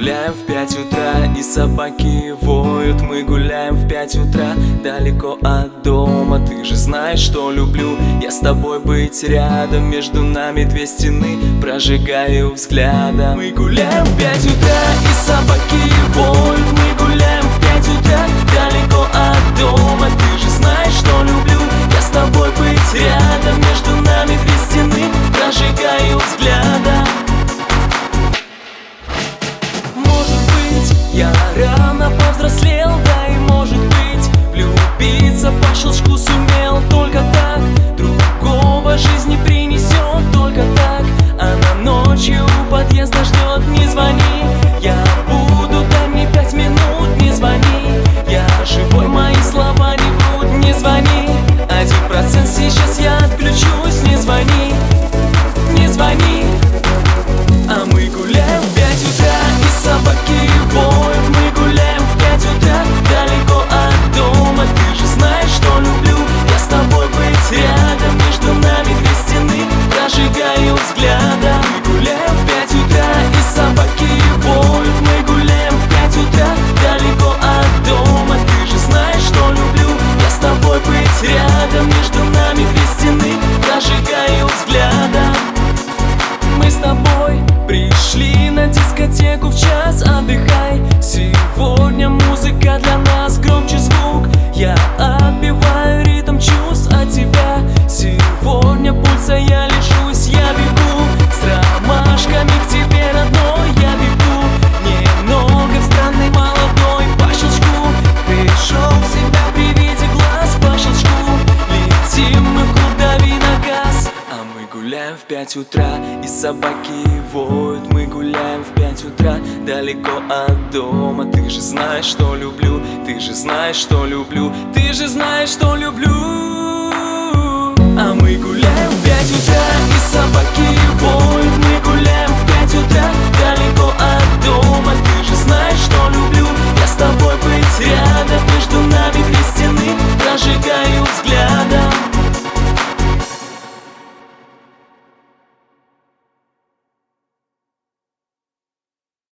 гуляем в 5 утра, и собаки воют. Мы гуляем в 5 утра, далеко от дома. Ты же знаешь, что люблю я с тобой быть рядом. Между нами две стены, прожигаю взглядом. Мы гуляем в 5 утра, и собаки воют. Мы гуляем в 5 утра, далеко от дома. Ты же знаешь, что люблю я с тобой быть рядом. Между нами две стены, прожигаю взглядом. Я рано повзрослел, да и может быть влюбиться по щелчку сумел. Только так другого жизнь не принесет, только так. Она ночью у подъезда ждет, не звони. Я буду, дай мне 5 минут, не звони. Я живой, мои слова не врут, не звони. 1% сейчас я отключусь, не звони, не звони. А мы гуляем в 5 утра, и собаки воют. Мы гуляем в 5 утра, далеко от дома. Ты же знаешь, что люблю я с тобой быть рядом. Между нами две стены, прожигаю взглядом. Мы гуляем в 5 утра, и собаки воют. Мы гуляем в 5 утра, далеко от дома. Ты же знаешь, что люблю я с тобой быть рядом. Между нами две стены, прожигаю взглядом. Мы с тобой пришли на дискотеку в час, отдыхай. Сегодня музыка для нас, громче звук. Я отбиваю ритм чувств от тебя. Сегодня пульса я лишусь, я бегу с ромашками к тебе, родной. Я бегу немного странный молодой по щелчку. Пришел в себя при виде глаз по щелчку. Летим мы в клуб, дави на газ. А мы гуляем в 5 утра, и собаки воют. Мы гуляем в 5 утра, далеко от дома. Ты же знаешь, что люблю, ты же знаешь, что люблю, ты же знаешь, что люблю. А мы гуляем в 5 утра, и собаки воют. Мы гуляем в 5 утра, далеко от дома. Ты же знаешь, что люблю я с тобой быть рядом. Между нами две стены, прожигаю взгляд.